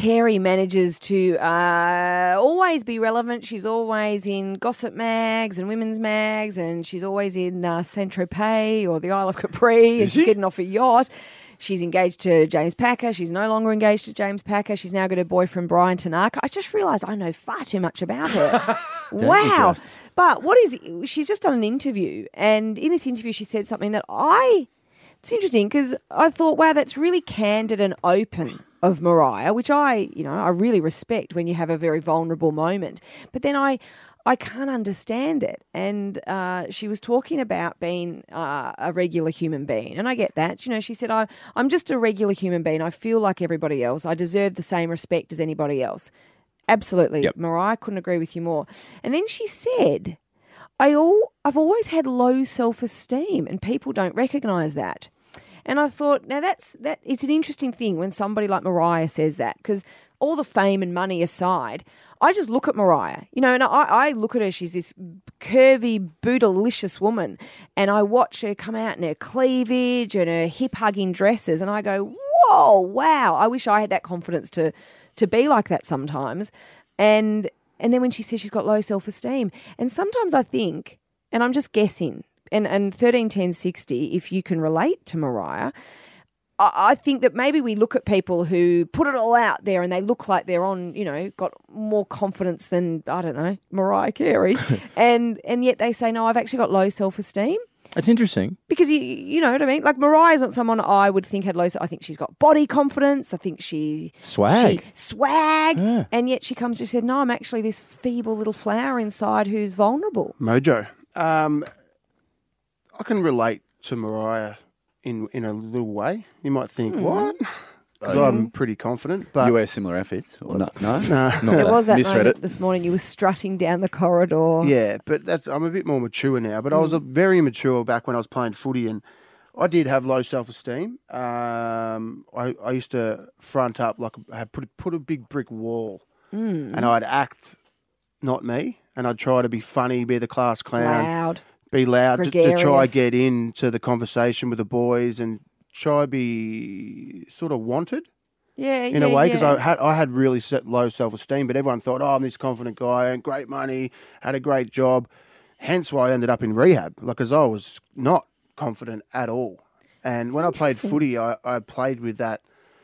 Carey manages to always be relevant. She's always in gossip mags and women's mags, and she's always in Saint-Tropez or the Isle of Capri, and she's getting off a yacht. She's engaged to James Packer. She's no longer engaged to James Packer. She's now got her boyfriend, Brian Tanaka. I just realised I know far too much about her. Wow. But she's just done an interview, and in this interview she said something that it's interesting because I thought, wow, that's really candid and open of Mariah, which I really respect when you have a very vulnerable moment. But then I can't understand it. And she was talking about being a regular human being. And I get that. She said, I'm just a regular human being. I feel like everybody else. I deserve the same respect as anybody else. Absolutely. Yep. Mariah, couldn't agree with you more. And then she said, I've always had low self-esteem and people don't recognise that. And I thought, now it's an interesting thing when somebody like Mariah says that, because all the fame and money aside, I just look at Mariah, and I look at her, she's this curvy, bootylicious woman, and I watch her come out in her cleavage and her hip-hugging dresses, and I go, whoa, wow, I wish I had that confidence to be like that sometimes. And then when she says she's got low self-esteem, and sometimes I think, and I'm just guessing, and 131060, if you can relate to Mariah, I think that maybe we look at people who put it all out there and they look like they're on, got more confidence than, I don't know, Mariah Carey. and yet they say, no, I've actually got low self-esteem. That's interesting. Because, you know what I mean? Like, Mariah's not someone I would think had low self. I think she's got body confidence. I think swag. Yeah. And yet she comes to said, no, I'm actually this feeble little flower inside who's vulnerable. Mojo. I can relate to Mariah in a little way. You might think, what? Because I'm pretty confident. But you wear similar outfits? Or no? No. There was that moment this morning you were strutting down the corridor. Yeah, but I'm a bit more mature now. But I was very immature back when I was playing footy, and I did have low self-esteem. I used to front up like I had put a big brick wall, and I'd act not me, and I'd try to be funny, be the class clown. Be loud to try get into the conversation with the boys and try be sort of wanted in a way, because I had really low self-esteem, but everyone thought, I'm this confident guy, earned great money, had a great job, hence why I ended up in rehab, because I was not confident at all. And when I played footy, I played with that.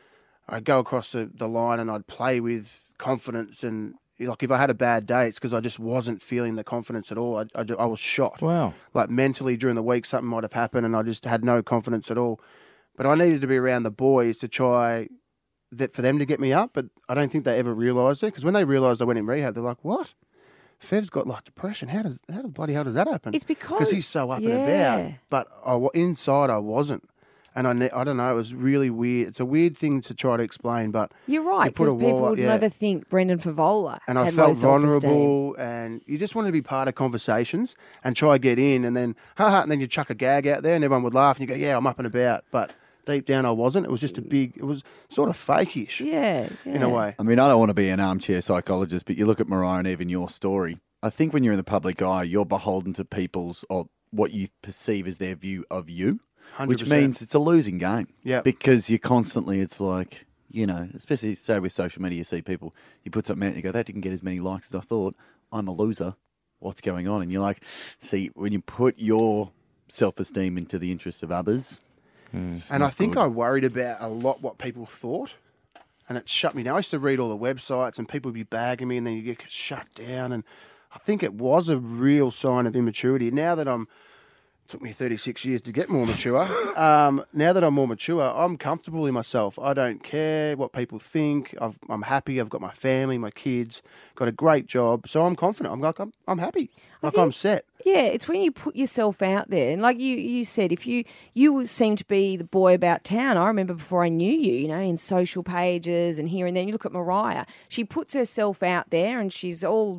I'd go across the line and I'd play with confidence, and like if I had a bad day, it's because I just wasn't feeling the confidence at all. I was shot. Wow. Like mentally during the week, something might have happened and I just had no confidence at all. But I needed to be around the boys to try for them to get me up. But I don't think they ever realised it, because when they realised I went in rehab, they're like, what? Fev's got like depression. How the bloody hell does that happen? It's because he's so up and about. But inside I wasn't. And I don't know, it was really weird. It's a weird thing to try to explain, but you're right, because people would never think Brendan Favola and I felt vulnerable, and you just wanted to be part of conversations and try to get in, and then and then you chuck a gag out there and everyone would laugh and you go, yeah, I'm up and about. But deep down I wasn't. It was just it was sort of fakeish in a way. I mean, I don't want to be an armchair psychologist, but you look at Mariah and even your story. I think when you're in the public eye, you're beholden to people's, or what you perceive as their view of you. 100%. Which means it's a losing game. Yeah. Because you're constantly, it's like, especially say with social media, you see people, you put something out and you go, that didn't get as many likes as I thought. I'm a loser. What's going on? And you're like, see, when you put your self-esteem into the interests of others. And I think I worried about a lot what people thought. And it shut me down. I used to read all the websites and people would be bagging me, and then you get shut down. And I think it was a real sign of immaturity. Now that took me 36 years to get more mature. Now that I'm more mature, I'm comfortable in myself. I don't care what people think. I'm happy. I've got my family, my kids, got a great job. So I'm confident. I'm happy. I'm set. Yeah, it's when you put yourself out there. And like you said, if you seem to be the boy about town. I remember before I knew you, in social pages and here and there. You look at Mariah. She puts herself out there and she's all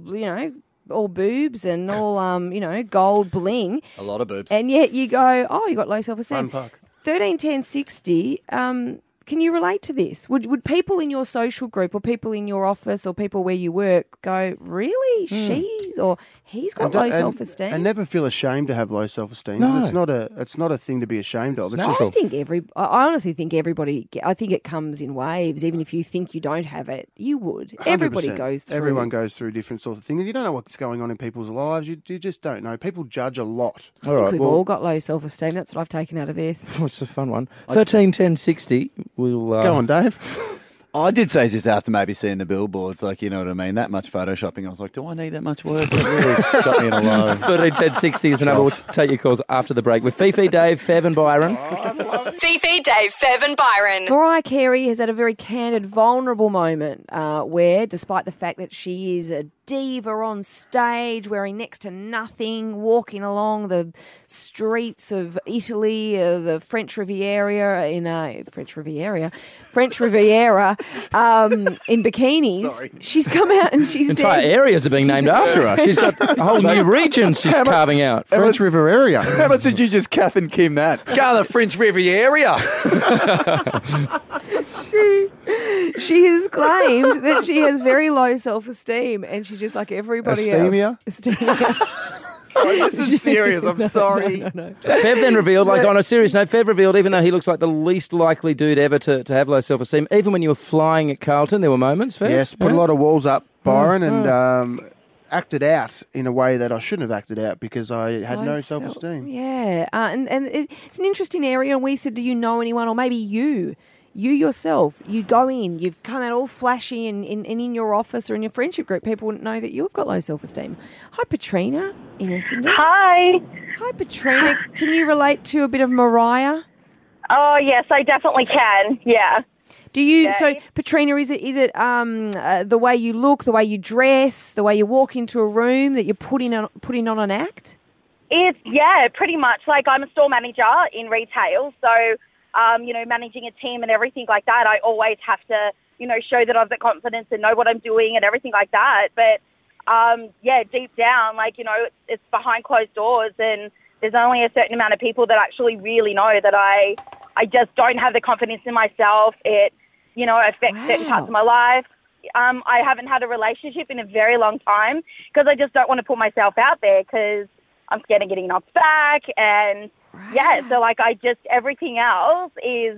boobs and all, gold bling. A lot of boobs. And yet you go, oh, you got low self-esteem. Fun park. 131060, can you relate to this? Would people in your social group or people in your office or people where you work go, really? She's or he's got low self-esteem? And never feel ashamed to have low self-esteem. No. It's not a thing to be ashamed of. It's No. just I honestly think everybody. I think it comes in waves. Even if you think you don't have it, you would. Everybody 100%. goes through. Everyone goes through different sorts of things, and you don't know what's going on in people's lives. You just don't know. People judge a lot. All right. We've Well, all got low self-esteem. That's what I've taken out of this. it's a fun one. 13, 10, 60. We'll Go on, Dave. I did say just after maybe seeing the billboards, like, you know what I mean, that much photoshopping, I was like, do I need that much work? It really got me in a low. 13, 10, 60 is the number. We'll take your calls after the break with Fifi, Dave, Fev and Byron. Fifi, Dave, Fev and Byron. Mariah Carey has had a very candid, vulnerable moment where, despite the fact that she is a diva on stage, wearing next to nothing, walking along the streets of Italy, the French Riviera in bikinis. She's come out and she Entire said, areas are being named after her. She's got a whole new region she's carving out. French River area. How much did you just Kath and Kim that? Go the French Riviera. she has claimed that she has very low self-esteem and she's just like everybody Astemia? else. Astemia? Sorry, this is serious. I'm sorry. Fev then revealed, like on a serious note, Fev revealed, even though he looks like the least likely dude ever to have low self-esteem, even when you were flying at Carlton, there were moments, Fev? Yes, put a lot of walls up, Byron, and acted out in a way that I shouldn't have acted out because I had no self-esteem. Yeah, and it's an interesting area. And we said, do you know anyone, or maybe you yourself, you go in, you've come out all flashy and in your office or in your friendship group, people wouldn't know that you've got low self-esteem. Hi, Petrina in Essendon. Hi. Hi, Petrina. Can you relate to a bit of Mariah? Oh, yes, I definitely can. Yeah. Do you? Yeah. So, Petrina, is it the way you look, the way you dress, the way you walk into a room that you're putting on an act? It's, pretty much. Like, I'm a store manager in retail, so, managing a team and everything like that, I always have to, show that I've got confidence and know what I'm doing and everything like that. But, deep down, it's behind closed doors and there's only a certain amount of people that actually really know that I just don't have the confidence in myself. It, affects certain parts of my life. I haven't had a relationship in a very long time because I just don't want to put myself out there because I'm scared of getting knocked back. And, so, everything else is,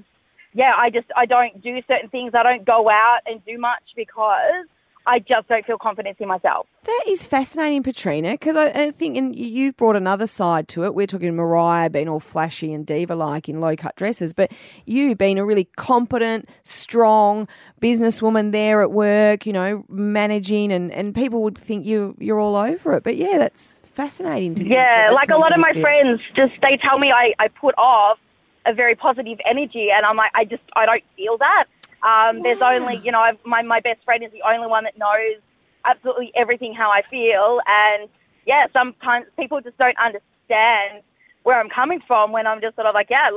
I don't do certain things. I don't go out and do much because I just don't feel confidence in myself. That is fascinating, Petrina, because I think, and you've brought another side to it. We're talking Mariah being all flashy and diva-like in low-cut dresses, but you being a really competent, strong businesswoman there at work, managing, and people would think you're all over it. But, that's fascinating to think. Yeah, like a lot of my friends, they tell me I put off a very positive energy, and I'm like, I don't feel that. There's only, my best friend is the only one that knows absolutely everything how I feel. And, sometimes people just don't understand where I'm coming from when I'm just sort of like, I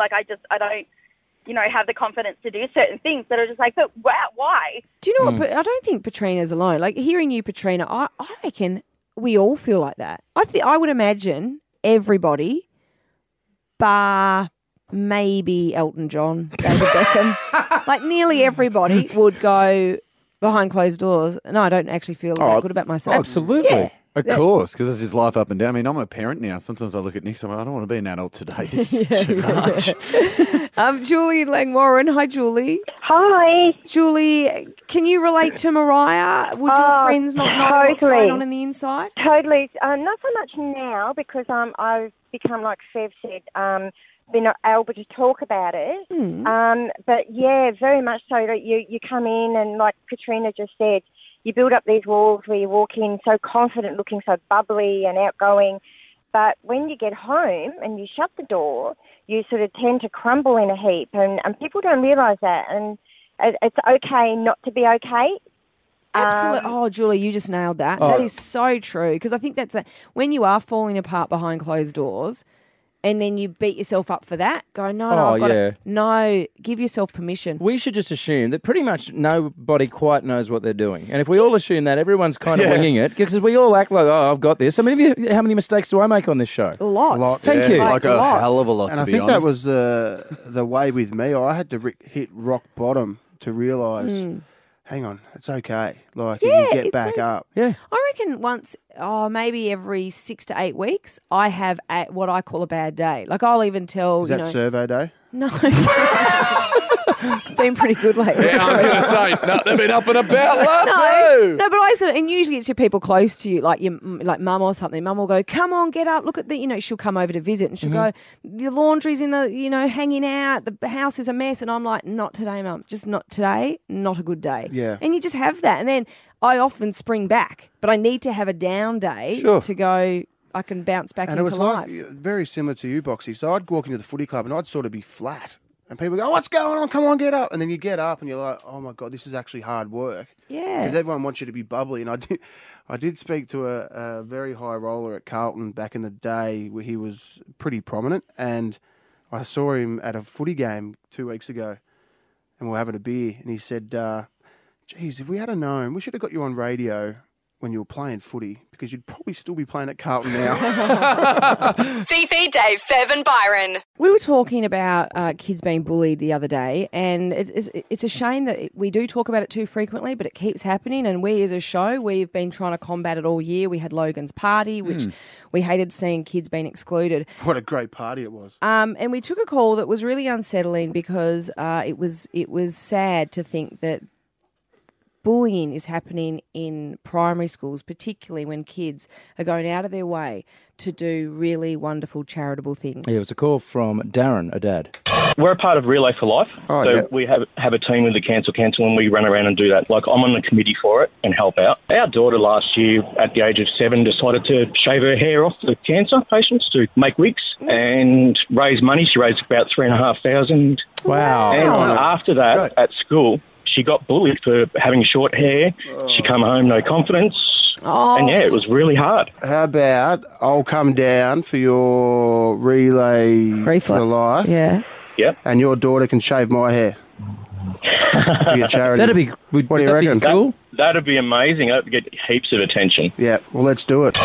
don't, have the confidence to do certain things that are just like, but wow, why? Do you know what? I don't think Petrina's alone. Like, hearing you, Petrina, I reckon we all feel like that. I would imagine everybody, bar maybe Elton John, David Beckham, like nearly everybody would go behind closed doors. No, I don't actually feel that good about myself. Absolutely. Yeah. Of course, because this is life up and down. I mean, I'm a parent now. Sometimes I look at Nick and I'm like, I don't want to be an adult today. This is too much. Julie in Langwarrin. Hi, Julie. Hi. Julie, can you relate to Mariah? Would your friends not know what's going on in the inside? Totally. Not so much now because I've become, like Fev said, been able to talk about it. But very much so that you come in and, like Katrina just said, you build up these walls where you walk in so confident, looking so bubbly and outgoing. But when you get home and you shut the door, you sort of tend to crumble in a heap. And people don't realise that. And it's okay not to be okay. Absolutely. Julie, you just nailed that. That is so true. Because I think that's when you are falling apart behind closed doors, and then you beat yourself up for that. Go, no, Oh, I've got yeah. No, give yourself permission. We should just assume that pretty much nobody quite knows what they're doing. And if we all assume that, everyone's kind of winging it because we all act like, oh, I've got this. I mean, how many mistakes do I make on this show? Lots. Thank you. Like a lots. hell of a lot, And to I be think honest. that was the way with me. I had to hit rock bottom to realise, hang on, it's okay. Like, you can get it's back okay. up. Yeah. I reckon once, maybe every 6 to 8 weeks, I have what I call a bad day. Like I'll even tell, Is that survey day? no. It's been pretty good lately. Yeah, I was going to say, no, they've been up and about last No, but I said, and usually it's your people close to you, like like mum or something. Mum will go, come on, get up, look at the, she'll come over to visit, and she'll go, the laundry's in the, hanging out, the house is a mess, and I'm like, not today, mum, just not today, not a good day. Yeah. And you just have that, and then I often spring back, but I need to have a down day to go. I can bounce back And into it was life. like very similar to you, Boxy. So I'd walk into the footy club and I'd sort of be flat. And people go, what's going on? Come on, get up. And then you get up and you're like, oh, my God, this is actually hard work. Yeah. Because everyone wants you to be bubbly. And I did speak to a very high roller at Carlton back in the day where he was pretty prominent. And I saw him at a footy game 2 weeks ago and we were having a beer. And he said, geez, if we had known, we should have got you on radio when you were playing footy because you'd probably still be playing at Carlton now. Fifi, Dave, Fev and Byron. We were talking about kids being bullied the other day, and it's a shame that we do talk about it too frequently, but it keeps happening. And we, as a show, we've been trying to combat it all year. We had Logan's party, which we hated seeing kids being excluded. What a great party it was. And we took a call that was really unsettling because it was sad to think that bullying is happening in primary schools, particularly when kids are going out of their way to do really wonderful charitable things. Yeah, it was a call from Darren, a dad. We're a part of Relay for Life. Oh, so yeah. we have a team with the Cancel and we run around and do that. Like, I'm on the committee for it and help out. Our daughter last year, at the age of 7, decided to shave her hair off for cancer patients to make wigs and raise money. She raised about $3,500. Wow. And after that, at school, she got bullied for having short hair. She come home, no confidence. And yeah, it was really hard. How about I'll come down for your relay for life, Yeah. Yep. and your daughter can shave my hair for your charity. That'd be, What do you that'd reckon? be cool. That'd be amazing. That would get heaps of attention. Yeah, well, let's do it.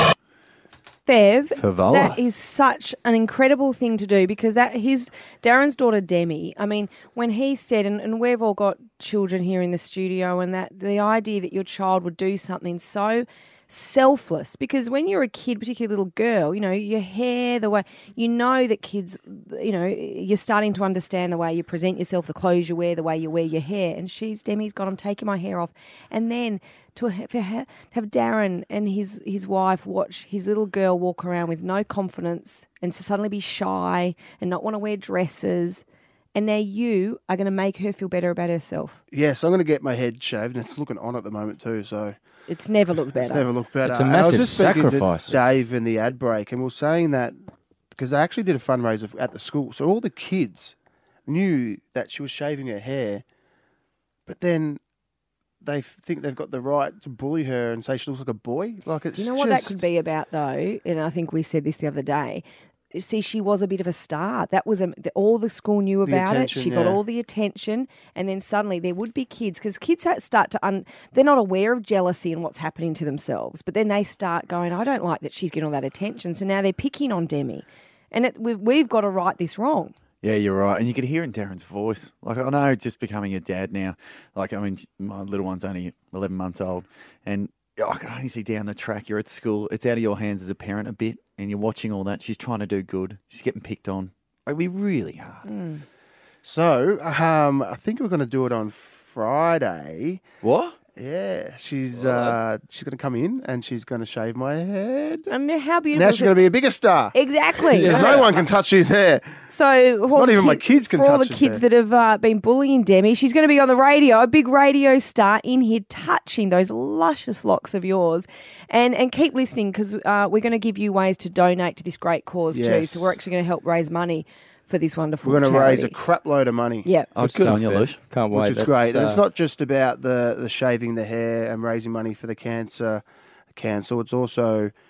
Fev, Favala. that is such an incredible thing to do because Darren's daughter Demi, I mean, when he said, and we've all got children here in the studio, and that the idea that your child would do something so selfless, because when you're a kid, particularly a little girl, your hair, the way, that kids, you're starting to understand the way you present yourself, the clothes you wear, the way you wear your hair, and Demi's got, I'm taking my hair off, and then to have Darren and his wife watch his little girl walk around with no confidence and to suddenly be shy and not want to wear dresses, and now you are going to make her feel better about herself. Yes, I'm going to get my head shaved, and it's looking on at the moment too, so It's never looked better. it's never looked better. It's a And I was massive just speaking sacrifice. to Dave in the ad break, and we were saying that because they actually did a fundraiser at the school, so all the kids knew that she was shaving her hair, but then they think they've got the right to bully her and say she looks like a boy. Like, it's Do you know what that could be about, though? And I think we said this the other day. See, she was a bit of a star. That was all the school knew about it. attention, She got yeah. all the attention, and then suddenly there would be kids because kids start to they're not aware of jealousy and what's happening to themselves, but then they start going, I don't like that she's getting all that attention. So now they're picking on Demi, and we've got to right this wrong. Yeah, you're right. And you could hear in Darren's voice. Like, I know, just becoming a dad now. Like, I mean, my little one's only 11 months old. And I can only see down the track, you're at school. It's out of your hands as a parent a bit. And you're watching all that. She's trying to do good. She's getting picked on. Like, we really hard. So, I think we're going to do it on Friday. What? Yeah, she's going to come in and she's going to shave my head. I mean, how beautiful! Now is she's going to be a bigger star. Exactly. Because no one can touch his hair. So for all Not the even my kids can for all touch the his kids hair. that have been bullying Demi, she's going to be on the radio, a big radio star in here, touching those luscious locks of yours, and keep listening because we're going to give you ways to donate to this great cause too. Yes. So we're actually going to help raise money for this wonderful. We're going to raise a charity. crap load of money. Yeah. I'll stay on your leash. Can't wait. Which is That's, great. And it's not just about the shaving the hair and raising money for the cancer. It's also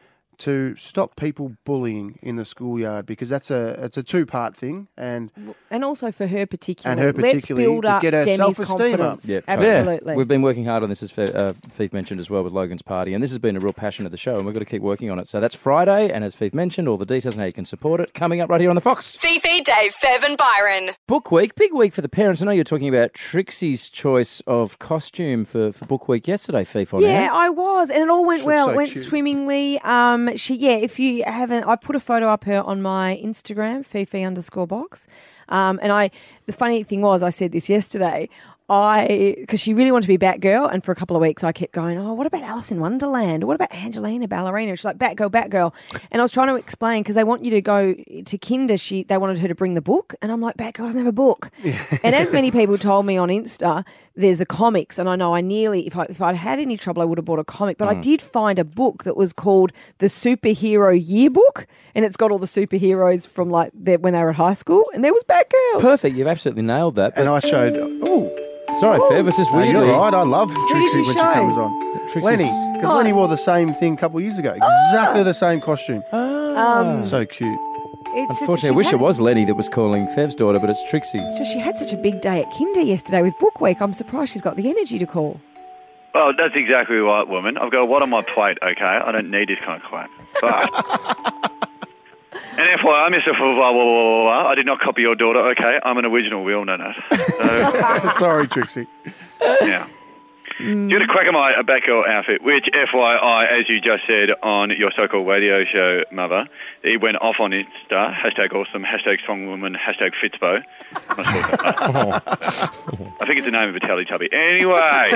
to stop people bullying in the schoolyard, because it's a two-part thing, and also for her particularly. And her Let's particularly, build to up get her Demi's self-esteem up. confidence. Yeah, Absolutely. We've been working hard on this, as Fief mentioned as well, with Logan's Party, and this has been a real passion of the show, and we've got to keep working on it. So that's Friday, and as Fief mentioned, all the details and how you can support it coming up right here on the Fox. Fifi, Dave, Fev and Byron. Book Week, big week for the parents. I know you're talking about Trixie's choice of costume for Book Week yesterday, Fief, on Yeah, air. I was, and it all went She well. looks It so went cute. swimmingly. If you haven't, I put a photo up her on my Instagram, Fifi_box. The funny thing was, I said this yesterday. Because she really wanted to be Batgirl, and for a couple of weeks I kept going, oh, what about Alice in Wonderland? Or what about Angelina Ballerina? She's like, Batgirl. And I was trying to explain, because they want you to go to kinder, they wanted her to bring the book. And I'm like, Batgirl doesn't have a book. And as many people told me on Insta, there's the comics. And I know I nearly, if I'd had any trouble, I would have bought a comic. But I did find a book that was called The Superhero Yearbook. And it's got all the superheroes from when they were at high school. And there was Batgirl. Perfect, you've absolutely nailed that. And I showed. Sorry, Fev, it's just No, weirdly. you're right. I love did Trixie you when she show? comes on. Trixie's- Lenny, because Lenny wore the same thing a couple of years ago. Exactly the same costume. So cute. It's Unfortunately, I wish it was Lenny that was calling Fev's daughter, but it's Trixie. It's just she had such a big day at kinder yesterday with Book Week. I'm surprised she's got the energy to call. Oh, that's exactly right, woman. I've got a lot on my plate, okay? I don't need this kind of crap. But... And FYI, Mr. Blah, blah, blah, blah, blah, I did not copy your daughter, okay? I'm an original. We all know that. Sorry, Trixie. Yeah. You had a crack at my Batgirl outfit, which, FYI, as you just said on your so-called radio show, Mother, it went off on Insta, #awesome, #strongwoman, #Fitzbo. Not sure what that I think it's the name of a Teletubby. Anyway,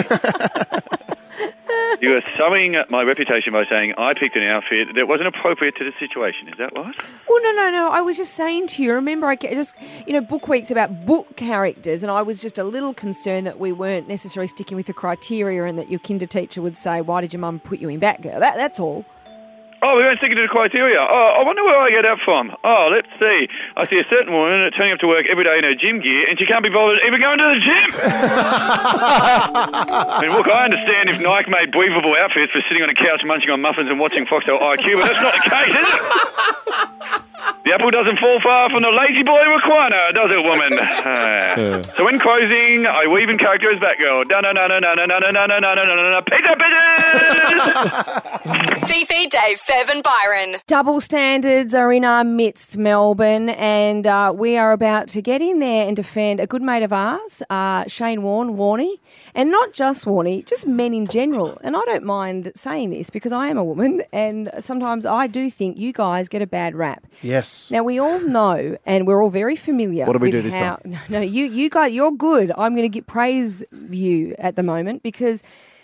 you are summing my reputation by saying I picked an outfit that wasn't appropriate to the situation. Is that right? Well, no. I was just saying to you, remember, Book Week's about book characters, and I was just a little concerned that we weren't necessarily sticking with the criteria and that your kinder teacher would say, why did your mum put you in Batgirl? That's all. Oh, we weren't sticking to the criteria. Oh, I wonder where I get that from. Oh, let's see. I see a certain woman turning up to work every day in her gym gear, and she can't be bothered even going to the gym. I mean, look, I understand if Nike made believable outfits for sitting on a couch munching on muffins and watching Foxtel IQ, but that's not the case, is it? The apple doesn't fall far from the lazy boy recliner, does it, woman? So in closing, I weave in character as Batgirl. Pizza bitches! Fifi, Dave, Fev and Byron. Double standards are in our midst, Melbourne, and we are about to get in there and defend a good mate of ours, Shane Warney, and not just Warney, just men in general. And I don't mind saying this because I am a woman, and sometimes I do think you guys get a bad rap. Yes. Now, we all know, and we're all very familiar. What do we with do this how, time? No, you guys, you're good. I'm going to praise you at the moment because,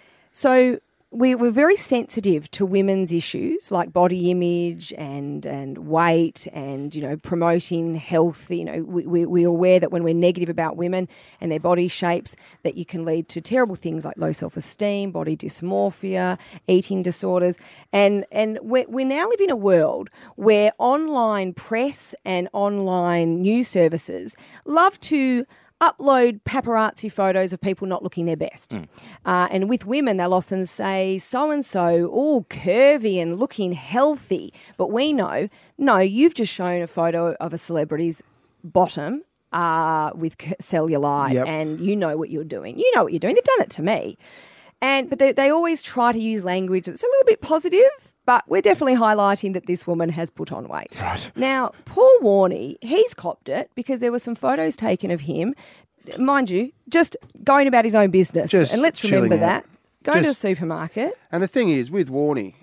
we're very sensitive to women's issues like body image and weight and, promoting health. We're aware that when we're negative about women and their body shapes, that you can lead to terrible things like low self-esteem, body dysmorphia, eating disorders. And we now live in a world where online press and online news services love to upload paparazzi photos of people not looking their best. And with women, they'll often say, so-and-so, all curvy and looking healthy. But we know, no, you've just shown a photo of a celebrity's bottom with cellulite, Yep. and you know what you're doing. You know what you're doing. They've done it to me. But they always try to use language that's a little bit positive. But we're definitely highlighting that this woman has put on weight. Right. Now, Paul Warney, he's copped it because there were some photos taken of him, mind you, just going about his own business. Just and let's remember chilling that. out. Going to the Just- supermarket. And the thing is, with Warney,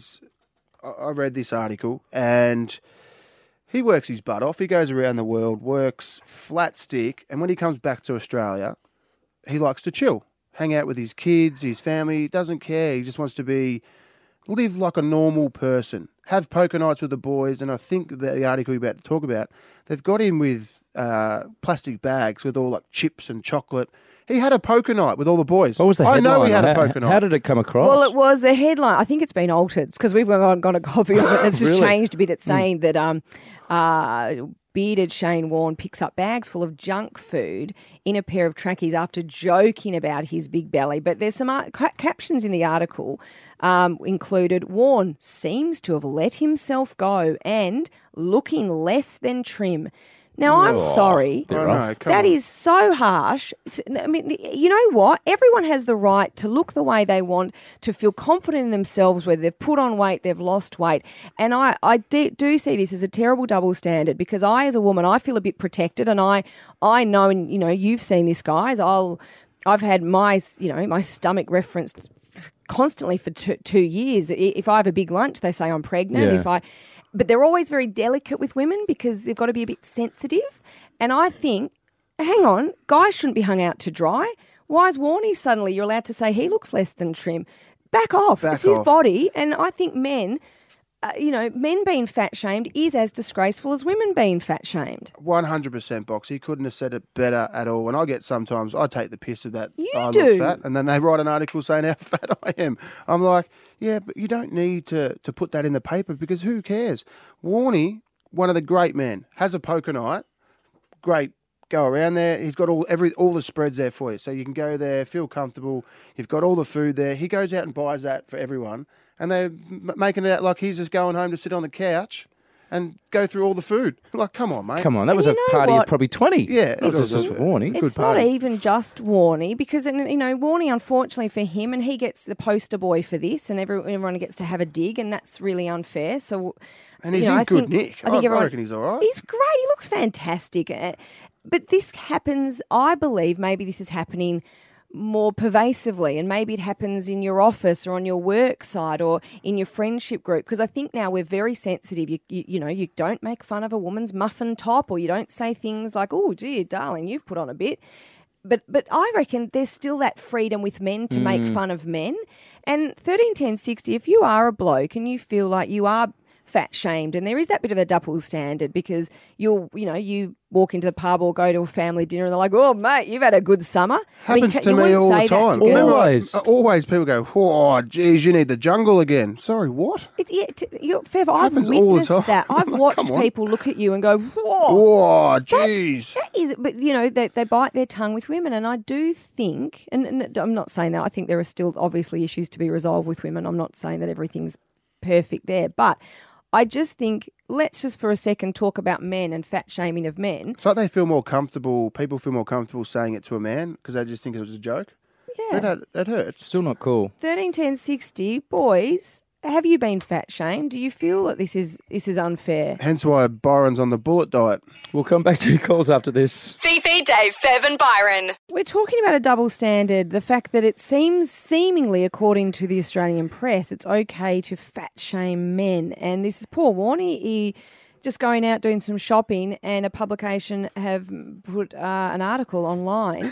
I read this article, and he works his butt off. He goes around the world, works flat stick, and when he comes back to Australia, he likes to chill, hang out with his kids, his family. He doesn't care. He just wants to live like a normal person, have poker nights with the boys. And I think that the article you're about to talk about, they've got him with plastic bags with all like chips and chocolate. He had a poker night with all the boys. What was the headline? I know he had a How- poker night. How did it come across? Well, it was the headline. I think it's been altered because we've got a copy of it. It's just Really? changed a bit. It's saying that bearded Shane Warne picks up bags full of junk food in a pair of trackies after joking about his big belly. But there's some captions in the article included, Warne seems to have let himself go and looking less than trim. Now, I'm sorry. That is so harsh. I mean, you know what? Everyone has the right to look the way they want, to feel confident in themselves, whether they've put on weight, they've lost weight. And I do see this as a terrible double standard because I, as a woman, I feel a bit protected. And I know, and, you know, you've seen this, guys. I've had my stomach referenced constantly for 2 years. If I have a big lunch, they say I'm pregnant. Yeah. But they're always very delicate with women because they've got to be a bit sensitive. And I think, hang on, guys shouldn't be hung out to dry. Why is Warnie suddenly you're allowed to say he looks less than trim? Back off. It's his body. And I think men being fat shamed is as disgraceful as women being fat shamed. 100%, Box. He couldn't have said it better at all. And I take the piss of that. I do. look fat, and then they write an article saying how fat I am. I'm like, yeah, but you don't need to put that in the paper because who cares? Warnie, one of the great men, has a poker night. Great. Go around there. He's got all the spreads there for you. So you can go there, feel comfortable. You've got all the food there. He goes out and buys that for everyone. And they're making it out like he's just going home to sit on the couch and go through all the food. Like, come on, mate. Come on, that was a party of probably 20. Yeah. Not just for Warnie. It's not even just Warnie because, Warnie, unfortunately for him, and he gets the poster boy for this and everyone gets to have a dig and that's really unfair. So, and he's in good nick. I reckon he's all right. He's great. He looks fantastic. But this happens, I believe, maybe this is happening more pervasively and maybe it happens in your office or on your work side or in your friendship group because I think now we're very sensitive. You don't make fun of a woman's muffin top or you don't say things like, oh, gee, darling, you've put on a bit. But I reckon there's still that freedom with men to make fun of men. And 13-10-60, if you are a bloke and you feel like you are fat shamed, and there is that bit of a double standard because you walk into the pub or go to a family dinner and they're like, oh mate, you've had a good summer. Happens to me all the time. Always people go, oh geez, you need the jungle again. Sorry, what? Fev, I've witnessed that. I've watched people look at you and go, whoa, geez. That is, but they bite their tongue with women, and I do think, and I'm not saying that. I think there are still obviously issues to be resolved with women. I'm not saying that everything's perfect there, but I just think let's just for a second talk about men and fat shaming of men. It's like people feel more comfortable saying it to a man because they just think it was a joke. Yeah. That hurts. Still not cool. 13-10-60, boys, have you been fat shamed? Do you feel that this is unfair? Hence why Byron's on the bullet diet. We'll come back to your calls after this. Fifi, Dave, Fev and Byron. We're talking about a double standard, the fact that it seems seemingly, according to the Australian press, it's okay to fat shame men. And this is poor Warnie. He just going out doing some shopping and a publication have put an article online.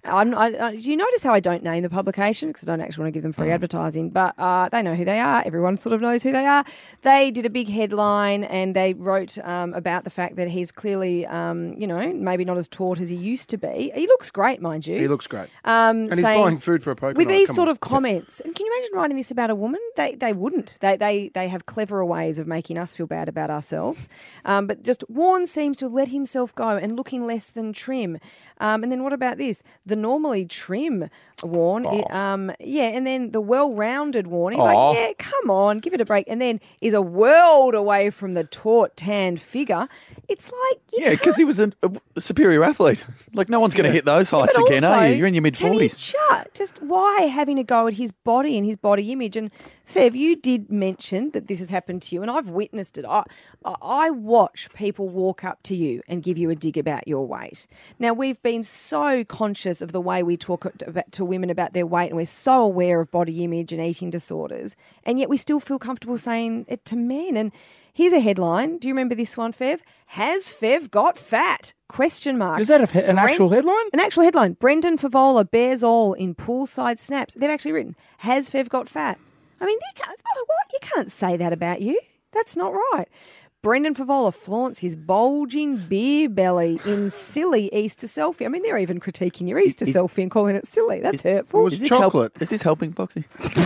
Do you notice how I don't name the publication? Because I don't actually want to give them free advertising, but they know who they are. Everyone sort of knows who they are. They did a big headline and they wrote about the fact that he's clearly, maybe not as taut as he used to be. He looks great, mind you. He looks great. And he's buying food for a poker with night. these sort of comments. And can you imagine writing this about a woman? They wouldn't. They have cleverer ways of making us feel bad about ourselves. But just Warne seems to have let himself go and looking less than trim. And then what about this? The normally trim Warne, and then the well-rounded Warne. Like, yeah, come on, give it a break. And then is a world away from the taut, tanned figure. It's like... because he was a superior athlete. Like, no one's going to hit those heights but again, also, are you? You're in your mid-40s. Just why having a go at his body and his body image? And Fev, you did mention that this has happened to you, and I've witnessed it. I watch people walk up to you and give you a dig about your weight. Now, we've been so conscious of the way we talk to women about their weight, and we're so aware of body image and eating disorders, and yet we still feel comfortable saying it to men. And here's a headline. Do you remember this one, Fev? Has Fev got fat? Question mark. Is that an actual headline? An actual headline. Brendan Favola bears all in poolside snaps. They've actually written, has Fev got fat? I mean, you can't say that about you. That's not right. Brendan Favola flaunts his bulging beer belly in silly Easter selfie. I mean, they're even critiquing your Easter selfie and calling it silly. That's hurtful. was chocolate. Is this helping, Foxy?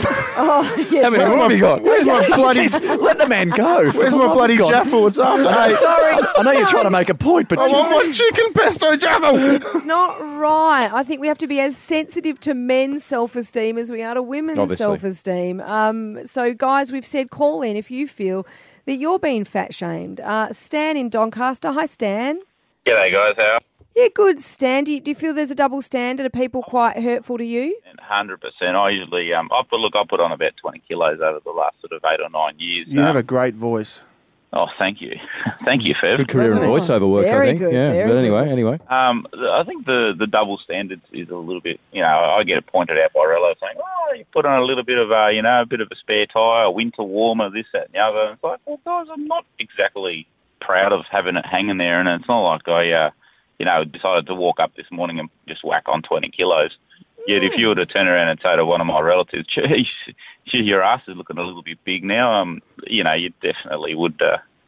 Oh, yes. How many sorry. more have you got? Where's my bloody? Let the man go. Where's my bloody jaffle? It's after. Hey, Sorry. I know you're trying to make a point, but I want my chicken pesto jaffle. It's not right. I think we have to be as sensitive to men's self-esteem as we are to women's Obviously. self-esteem. So, guys, we've said call in if you feel that you're being fat-shamed. Stan in Doncaster. Hi, Stan. G'day, guys. How? Yeah, good, Stan. Do you feel there's a double standard? Are people quite hurtful to you? 100%. I usually, I put on about 20 kilos over the last sort of 8 or 9 years. You have a great voice. Oh, thank you. Thank you, Fev. Good career in voiceover work, Very I think. good, Yeah, very but good. anyway. I think the double standards is a little bit, I get it pointed out by relatives saying, oh, you put on a little bit of a bit of a spare tyre, a winter warmer, this, that, and the other. And it's like, well, guys, I'm not exactly proud of having it hanging there, and it's not like I, decided to walk up this morning and just whack on 20 kilos. Yet if you were to turn around and say to one of my relatives, geez, your ass is looking a little bit big now, you definitely would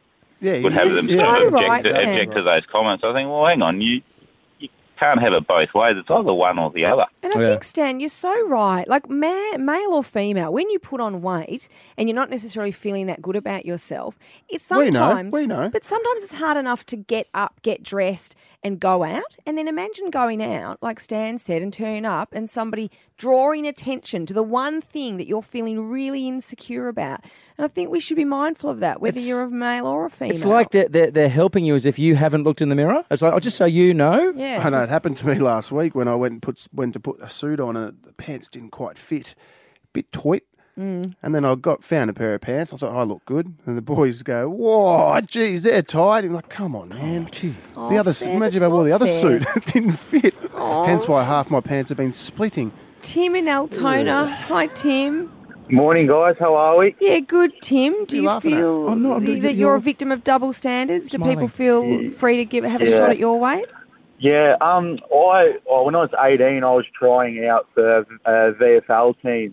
have them You're sort of so right, object Stan. to those comments. I think, well, hang on, you can't have it both ways. It's either one or the other. And I think, Stan, you're so right. Like, male or female, when you put on weight and you're not necessarily feeling that good about yourself, it's sometimes... We know. But sometimes it's hard enough to get up, get dressed and go out. And then imagine going out, like Stan said, and turning up and somebody drawing attention to the one thing that you're feeling really insecure about. And I think we should be mindful of that, whether you're a male or a female. It's like they're helping you as if you haven't looked in the mirror. It's like, just so you know. Yeah. I know it happened to me last week when I went to put a suit on and the pants didn't quite fit, a bit tight. And then I found a pair of pants. I thought, I look good. And the boys go, whoa, geez, they're tight. And I'm like, come on, man. The other, fair, imagine if that's I wore the not other fair. suit. It didn't fit. Hence why half my pants have been splitting. Tim in Altona. Hi, Tim. Morning, guys. How are we? Yeah, good, Tim. Do you you laughing at? feel I'm not- that you're a victim of double standards? Do people Smiling. feel free to have a shot at your weight? Yeah. When I was 18, I was trying out for a VFL team,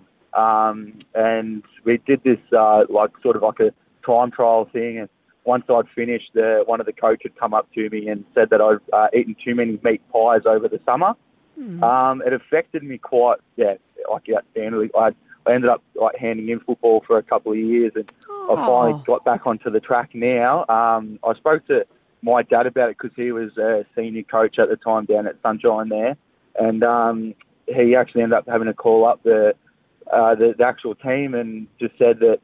and we did this sort of like a time trial thing. And once I'd finished, one of the coaches had come up to me and said that I'd eaten too many meat pies over the summer. It affected me quite, outstandingly. I ended up handing in football for a couple of years, and I finally got back onto the track now. I spoke to my dad about it because he was a senior coach at the time down at Sunshine there, and he actually ended up having to call up the actual team and just said that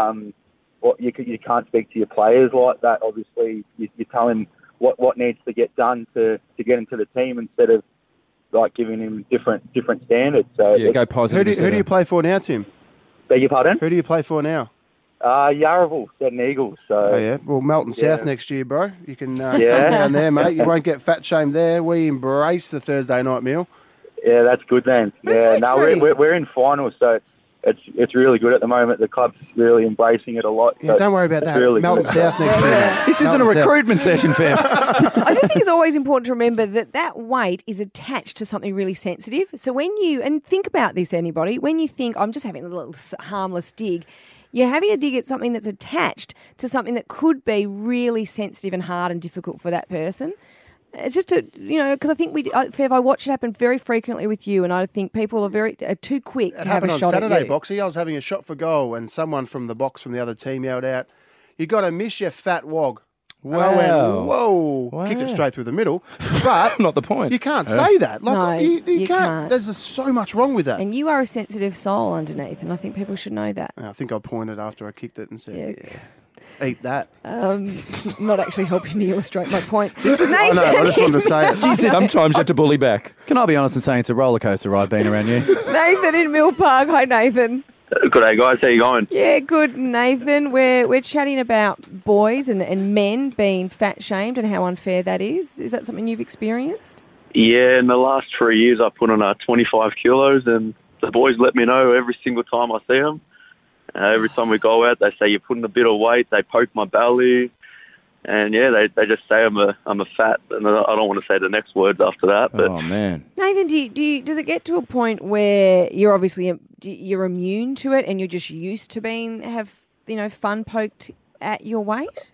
you can't speak to your players like that. Obviously, you tell him what needs to get done to get into the team instead of giving him different standards. So Yeah, go positive. Who do you play for now, Tim? Beg your pardon? Who do you play for now? Yarraville, Seton Eagles. So Oh, yeah. Well, Melton Yeah. South next year, bro. You can Yeah. come down there, mate. You won't get fat shamed there. We embrace the Thursday night meal. yeah, that's good then. But it's so true. We're in finals, so it's really good at the moment. The club's really embracing it a lot. Yeah, so don't worry about it's that. really Melton good. South next year. mate. This isn't a Melton South. recruitment session, fam. I just think it's always important to remember that weight is attached to something really sensitive. So and think about this, anybody, when you think, I'm just having a little harmless dig, you're having a dig at something that's attached to something that could be really sensitive and hard and difficult for that person. It's just because I think Fev, I watch it happen very frequently with you, and I think people are too quick It to have happened a on shot Saturday, at you. Boxy. I was having a shot for goal, and someone from the box from the other team yelled out, "You got to miss your fat wog." And I went, Wow. whoa, Wow. kicked it straight through the middle. But Not the point. you can't say that. No, Like you you can't. can't. There's just so much wrong with that. And you are a sensitive soul underneath, and I think people should know that. I think I pointed after I kicked it and said, Yeah. "Yeah, eat that." It's not actually helping me illustrate my point. I know. I just wanted to say it. Sometimes you have to bully back. Can I be honest and say it's a roller coaster ride being around you? Nathan in Mill Park. Hi, Nathan. Good day, guys. How you going? Yeah, good, Nathan. We're chatting about boys and men being fat shamed and how unfair that is. Is that something you've experienced? Yeah, in the last 3 years, I put on 25 kilos, and the boys let me know every single time I see them. Every time we go out, they say you're putting a bit of weight. They poke my belly, and yeah, they just say I'm a fat, and I don't want to say the next words after that. But Oh, man. Nathan, does it get to a point where you're obviously you're immune to it and you're just used to have fun poked at your weight?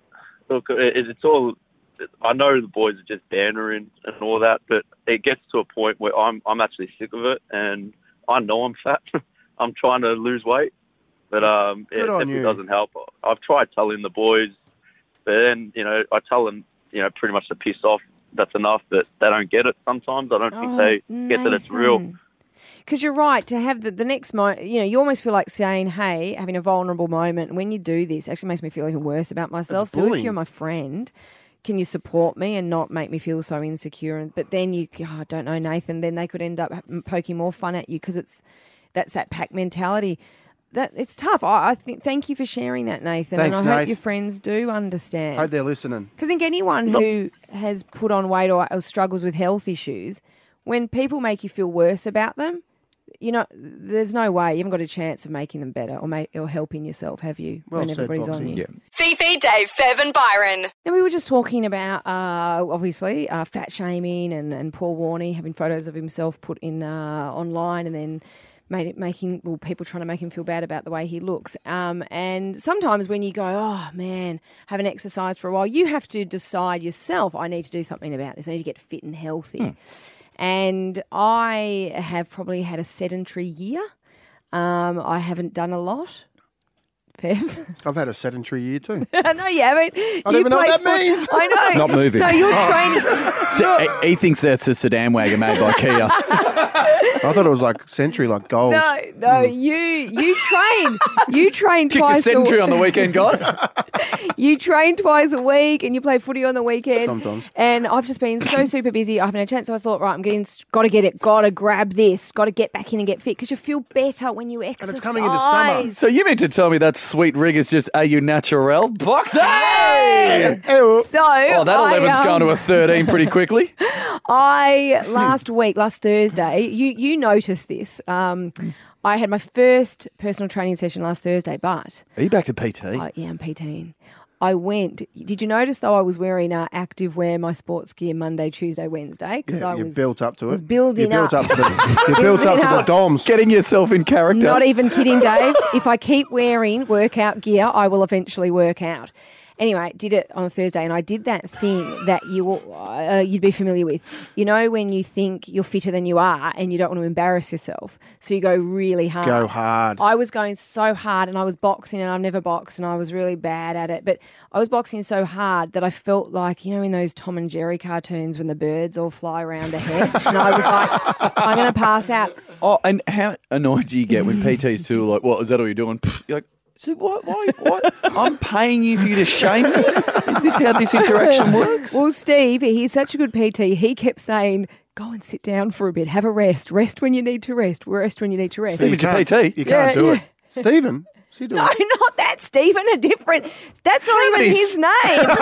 look, it's all. I know the boys are just bantering and all that, but it gets to a point where I'm actually sick of it, and I know I'm fat. I'm trying to lose weight, but it definitely doesn't help. I've tried telling the boys, but then I tell them pretty much to piss off. That's enough. That they don't get it sometimes. I don't think they get that it's real. Because you're right, to have the next moment, you almost feel like saying, hey, having a vulnerable moment. And when you do this, it actually makes me feel even worse about myself. So if you're my friend, can you support me and not make me feel so insecure? But then I don't know, Nathan, then they could end up poking more fun at you because that's that pack mentality. That it's tough. I think. Thank you for sharing that, Nathan. Thanks, and I hope Nath. your friends do understand. Hope they're listening. Because I think anyone who has put on weight or struggles with health issues, when people make you feel worse about them, there's no way. You haven't got a chance of making them better or helping yourself, have you? Well when said, everybody's Boxy. on you. Yeah. Fifi, Dave, Fev and Byron. Now, we were just talking about, obviously, fat shaming and Paul Warney having photos of himself put in online and then people trying to make him feel bad about the way he looks. And sometimes when you go, oh, man, haven't exercised for a while, you have to decide yourself, I need to do something about this. I need to get fit and healthy. And I have probably had a sedentary year. I haven't done a lot. Fev? I've had a sedentary year too. No, you haven't. I don't even know what that means. I know. Not moving. No, you're training. He thinks that's a sedan wagon made by Kia. I thought it was like Century, like goals. No, you train. You train Kicked twice a sedentary on the weekend, guys. You train twice a week and you play footy on the weekend. Sometimes. And I've just been so super busy. I haven't had a chance. So I thought, right, got to get it. Got to grab this. Got to get back in and get fit because you feel better when you exercise. And it's coming into summer. So you meant to tell me that sweet rig is just au naturel? Box hey! Ew. So Oh, that 11's going to a 13 pretty quickly. Last Thursday, you noticed this. I had my first personal training session last Thursday, but... Are you back to PT? Yeah, I'm PTing. I went. Did you notice, though, I was wearing active wear, my sports gear Monday, Tuesday, Wednesday? Because I you was built up to it. was building up. You built up to the DOMs. Getting yourself in character. Not even kidding, Dave. If I keep wearing workout gear, I will eventually work out. Anyway, did it on Thursday, and I did that thing that you'd be familiar with. You know when you think you're fitter than you are and you don't want to embarrass yourself, so you go really hard. Go hard. I was going so hard, and I was boxing, and I've never boxed, and I was really bad at it. But I was boxing so hard that I felt like, in those Tom and Jerry cartoons when the birds all fly around a hedge, and I was like, I'm going to pass out. Oh, and how annoyed do you get when PTs too are like, what, is that all you're doing? You're like, so what? I'm paying you for you to shame me? Is this how this interaction works? Well, Steve, he's such a good PT. He kept saying, go and sit down for a bit. Have a rest. Rest when you need to rest. Rest when you need to rest. Stephen, you can't do it. Stephen? No, not that, Stephen. A different. That's not even his name.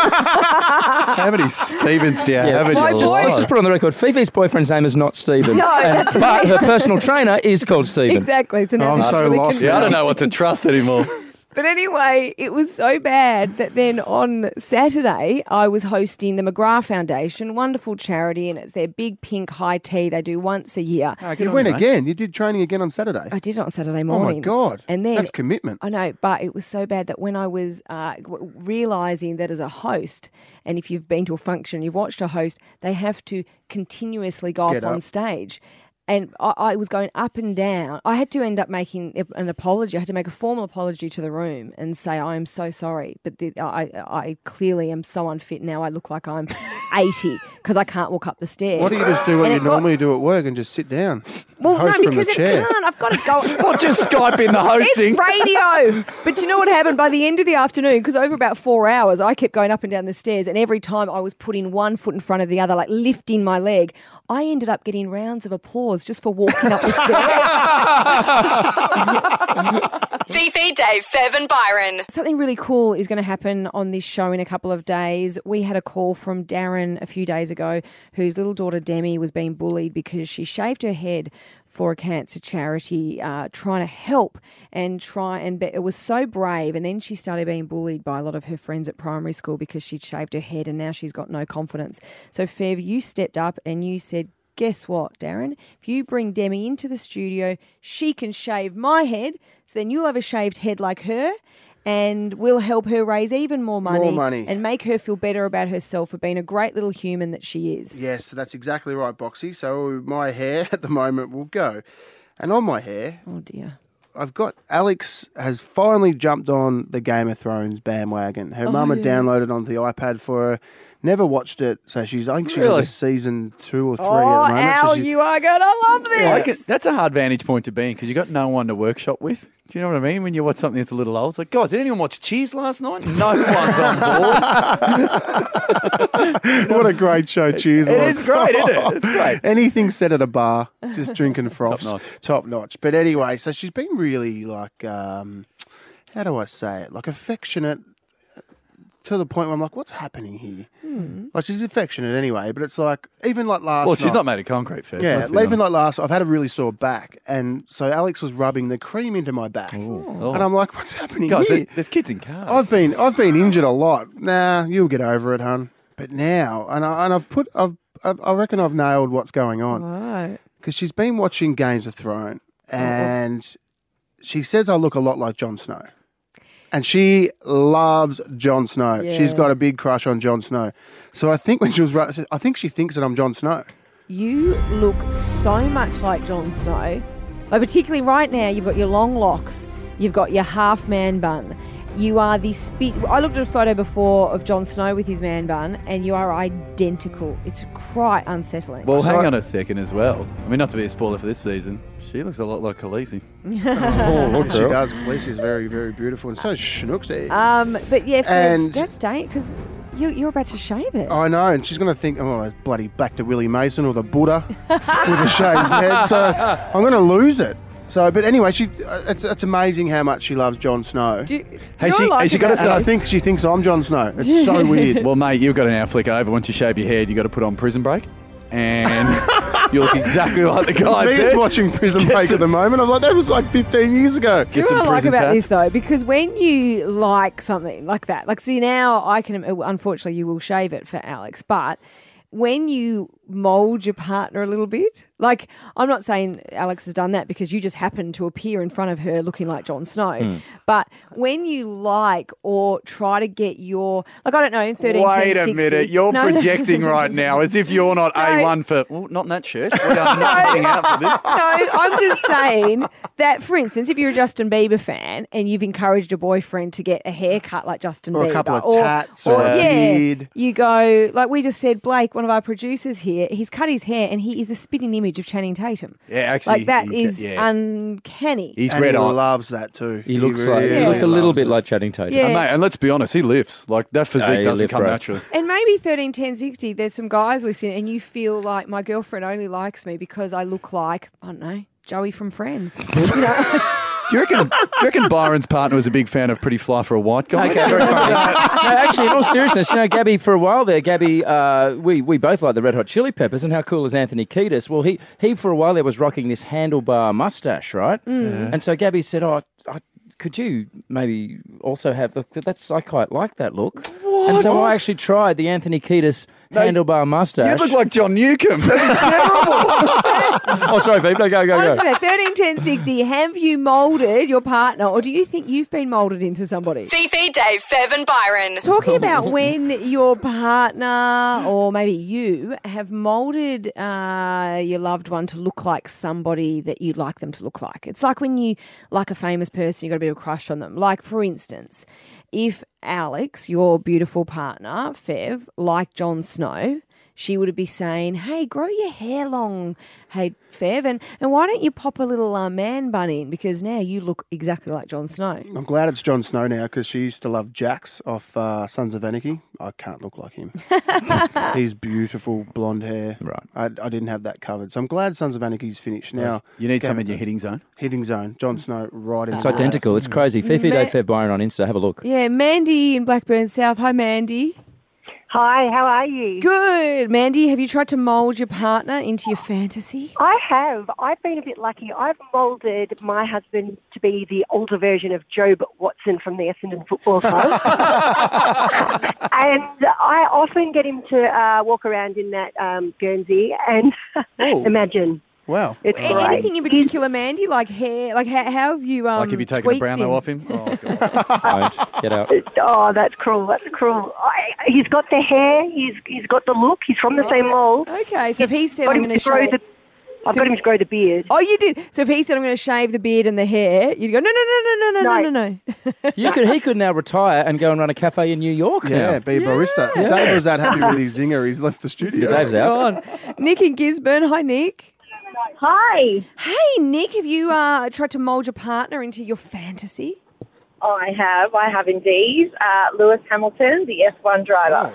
How many Stevens do you have in your Let's life? just put on the record, Fifi's boyfriend's name is not Stephen. No, that's but right. her personal trainer is called Stephen. Exactly. So now I'm it's so really lost. Yeah, I don't know what to trust anymore. But anyway, it was so bad that then on Saturday, I was hosting the McGrath Foundation, wonderful charity, and it's their big pink high tea they do once a year. You went again. You did training again on Saturday. I did it on Saturday Oh, morning. my God. And then That's commitment. I know, but it was so bad that when I was realising that as a host, and if you've been to a function, you've watched a host, they have to continuously go Get up on up. stage. And I was going up and down. I had to end up making an apology. I had to make a formal apology to the room and say, I am so sorry, but I clearly am so unfit now. I look like I'm 80 because I can't walk up the stairs. Why do you just do what And you normally do at work and just sit down? Well, Host no, from the because it chair. can't. I've got to go. Or just Skype in the hosting. It's radio. But you know what happened? By the end of the afternoon, because over about 4 hours, I kept going up and down the stairs, and every time I was putting one foot in front of the other, like lifting my leg, I ended up getting rounds of applause just for walking up the stairs. Fifi, Dave, Fev and Byron. Something really cool is going to happen on this show in a couple of days. We had a call from Darren a few days ago whose little daughter Demi was being bullied because she shaved her head for a cancer charity, trying to help but it was so brave. And then she started being bullied by a lot of her friends at primary school because she'd shaved her head and now she's got no confidence. So Fev, you stepped up and you said, guess what, Darren? If you bring Demi into the studio, she can shave my head, so then you'll have a shaved head like her, and will help her raise even more money, More money. and make her feel better about herself for being a great little human that she is. Yes, so that's exactly right, Boxy. So my hair at the moment will go. And on my hair, Oh dear. I've got Alex has finally jumped on the Game of Thrones bandwagon. Her mum had downloaded onto the iPad for her. Never watched it, so I think she's on season 2 or 3 at the moment. Al, you are going to love this. That's a hard vantage point to be in because you got no one to workshop with. Do you know what I mean? When you watch something that's a little old, it's like, guys, did anyone watch Cheers last night? No one's on board. What a great show Cheers was. It is great, isn't it? It's great. Anything said at a bar, just drinking froths. Top notch. Top notch. But anyway, so she's been really like, how do I say it? Like affectionate to the point where I'm like, what's happening here? Like she's affectionate anyway, but it's like, even like last Well, she's night- not made of concrete, Fed. Yeah, let's be even honest. like last, I've had a really sore back, and so Alex was rubbing the cream into my back, Oh. and I'm like, "What's happening Guys, here?" there's kids in cars. I've been injured a lot. Nah, you'll get over it, hun. But now, I reckon I've nailed what's going on Right. because she's been watching Games of Thrones, and she says I look a lot like Jon Snow. And she loves Jon Snow. Yeah. She's got a big crush on Jon Snow. So I think when she was, I think she thinks that I'm Jon Snow. You look so much like Jon Snow. Like particularly right now, you've got your long locks, you've got your half man bun. You are the I looked at a photo before of Jon Snow with his man bun, and you are identical. It's quite unsettling. Well, hang on a second as well. I mean, not to be a spoiler for this season, she looks a lot like Khaleesi. She does. Khaleesi's very, very beautiful, and so is Chinooksy. But yeah, And- that's dangerous because you're about to shave it. I know, and she's going to think, oh, it's bloody back to Willie Mason or the Buddha with a shaved head. So I'm going to lose it. So, but anyway, it's amazing how much she loves Jon Snow. Has she got to And start? I think she thinks I'm Jon Snow. It's so weird. Well, mate, you've got to now flick over. Once you shave your head, you've got to put on Prison Break. And you look exactly like the guy. Megan's watching Prison Break at the moment. I'm like, that was like 15 years ago. Do you know what I like about this though? Because when you like something like that, like see now I can, unfortunately you will shave it for Alex, but when you mold your partner a little bit, like I'm not saying Alex has done that because you just happen to appear in front of her looking like Jon Snow, but when you like or try to get your, like I don't know, 13, Wait 10, a 60. minute, you're No, no. projecting right now as if you're not No. A1 for, well, not in that shirt. We are not heading out for this. No, I'm just saying that, for instance, if you're a Justin Bieber fan and you've encouraged a boyfriend to get a haircut like Justin Or Bieber, a couple of tats or a beard. you go, like we just said, Blake, one of our producers here, he's cut his hair and he is a spitting image of Channing Tatum. Yeah, actually. Like that he's- is yeah. uncanny. He's And red he hot. loves that too. He looks really, like he looks a little loves bit it. like Channing Tatum. Yeah. And, mate, and let's be honest, he lifts. Like, that physique he doesn't lift, come bro. naturally. And maybe 13, 10, 60, there's some guys listening and you feel like my girlfriend only likes me because I look like, I don't know, Joey from Friends. You know? Do you reckon Byron's partner was a big fan of Pretty Fly for a White Guy? Okay, very funny. No, actually, in all seriousness, Gabby, for a while there, we both like the Red Hot Chili Peppers, and how cool is Anthony Kiedis? Well, he for a while there was rocking this handlebar mustache, right? And so Gabby said, could you maybe also have, I quite like that look. What? And so I actually tried the Anthony Kiedis handlebar mustache. You look like John Newcomb. That'd be terrible. Oh, sorry, Phoebe. No, go. Honestly, 13, 10, 60, have you moulded your partner or do you think you've been moulded into somebody? Fifi, Dave, Fev and Byron. Talking about when your partner or maybe you have moulded your loved one to look like somebody that you'd like them to look like. It's like when you like a famous person, you've got a bit of a crush on them. Like, for instance, if Alex, your beautiful partner, Fev, liked Jon Snow, she would be saying, hey, grow your hair long, hey, Fev, and why don't you pop a little man bun in because now you look exactly like Jon Snow. I'm glad it's Jon Snow now because she used to love Jax off Sons of Anarchy. I can't look like him. He's beautiful, blonde hair. Right. I didn't have that covered. So I'm glad Sons of Anarchy's finished now. You need some in your hitting zone. Hitting zone. Jon Snow right in It's the identical. It's crazy. Fifi, Dave, Fev, Byron on Insta. Have a look. Yeah, Mandy in Blackburn South. Hi, Mandy. Hi, how are you? Good. Mandy, have you tried to mould your partner into your fantasy? I have. I've been a bit lucky. I've moulded my husband to be the older version of Job Watson from the Essendon Football Club. And I often get him to walk around in that Guernsey and imagine. Wow. It's great. Anything in particular, Mandy? Like hair? Like how have you Like, have you taken a tweaked Brownlow him? off him? Oh, God. Don't. Get out. Oh, that's cruel. That's cruel. He's got the hair. He's got the look. He's from the same mould. Okay, so if he said Got I'm him going to grow the. I've got him to grow the beard. Oh, you did. So if he said I'm going to shave the beard and the hair, you'd go no. He could now retire and go and run a cafe in New York now. Yeah, be a barista. Dave was that happy with his zinger. He's left the studio. Dave's out. Nick in Gisborne. Hi, Nick. Hi. Hey, Nick. Have you tried to mould your partner into your fantasy? I have indeed. Lewis Hamilton, the F1 driver.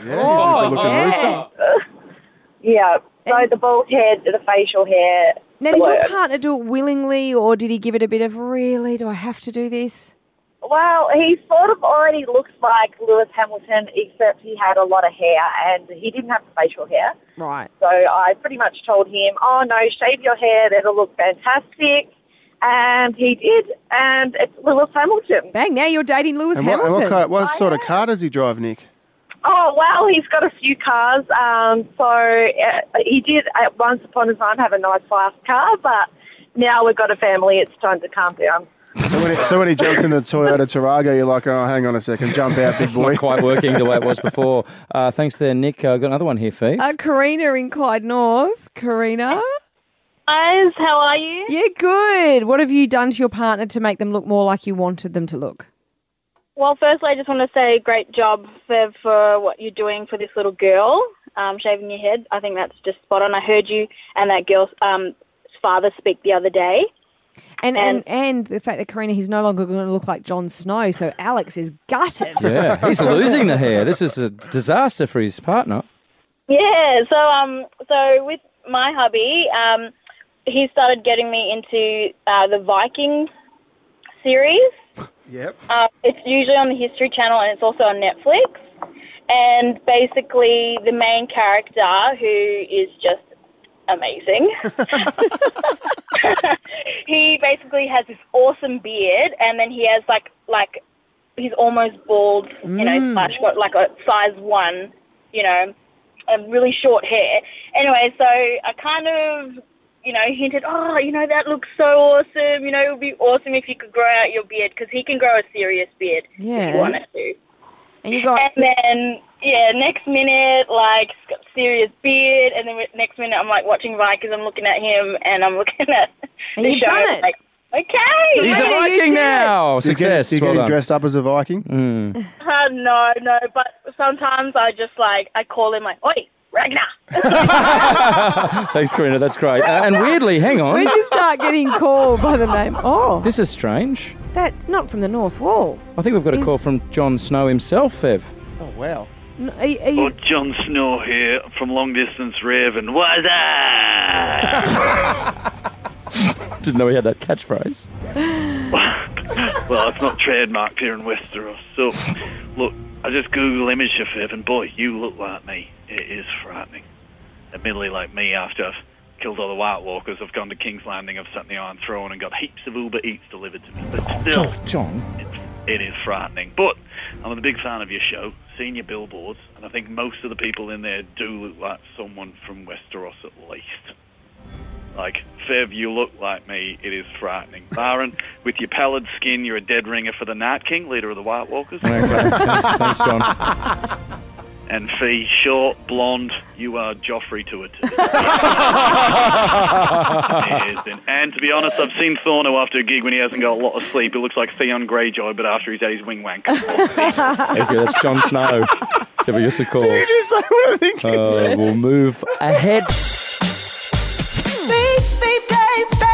Yeah. So the bald head, the facial hair. Now, did your partner do it willingly, or did he give it a bit of, really, do I have to do this? Well, he sort of already looks like Lewis Hamilton, except he had a lot of hair and he didn't have the facial hair. Right. So I pretty much told him, oh, no, shave your hair, that'll look fantastic. And he did, and it's Lewis Hamilton. Bang, now you're dating Lewis And Hamilton. what sort of car does he drive, Nick? Oh, well, he's got a few cars. He did at once upon a time have a nice fast car, but now we've got a family, it's time to calm down. So when he jumps in the Toyota Tarago, you're like, oh, hang on a second, jump out, big It's boy. not quite working the way it was before. Thanks there, Nick. I've got another one here, Fee. Karina in Clyde North. Karina. Guys, how are you? Yeah, good. What have you done to your partner to make them look more like you wanted them to look? Well, firstly, I just want to say great job for what you're doing for this little girl, shaving your head. I think that's just spot on. I heard you and that girl's father speak the other day. And the fact that Karina, he's no longer going to look like Jon Snow, so Alex is gutted. Yeah, he's losing the hair. This is a disaster for his partner. Yeah, so with my hubby, he started getting me into the Viking series. Yep. It's usually on the History Channel and it's also on Netflix. And basically the main character, who is just amazing, he basically has this awesome beard, and then he has like he's almost bald, slash got like a size 1, a really short hair. Anyway, so I kind of hinted, that looks so awesome. It would be awesome if you could grow out your beard, because he can grow a serious beard if you wanted to. And then, next minute, he's got serious beard, and then next minute I'm, watching Vikings, I'm looking at him, and I'm looking at and the you've show. done I'm it. like, okay. He's a Viking now. Success. Do you Well get him done. dressed up as a Viking? No, but sometimes I just, I call him, oi, Ragnar. Thanks, Karina. That's great. And weirdly, hang on. When you start getting called by the name, This is strange. that's not from the North Wall. I think we've got a call from Jon Snow himself, Fev. Oh, wow. Are you... Jon Snow here from Long Distance Raven. What's that? Didn't know he had that catchphrase. Well, it's not trademarked here in Westeros. So, look, I just Google image of Fev, and boy, you look like me. It is frightening. Admittedly, like me, after I've killed all the White Walkers, I've gone to King's Landing, I've sat in the Iron Throne and got heaps of Uber Eats delivered to me. But still, John. it is frightening. But I'm a big fan of your show, seen your billboards, and I think most of the people in there do look like someone from Westeros at least. Like, Fev, you look like me. It is frightening. Baron, with your pallid skin, you're a dead ringer for the Night King, leader of the White Walkers. Thanks, John. And Fee, short, blonde, you are Joffrey to a T. And to be honest, I've seen Thorno after a gig when he hasn't got a lot of sleep. It looks like Theon Greyjoy, but after he's had his wing wank. Okay, that's Jon Snow. Give us a call. Did you just say what I think you said? We'll move ahead. Beep, beep, Dave,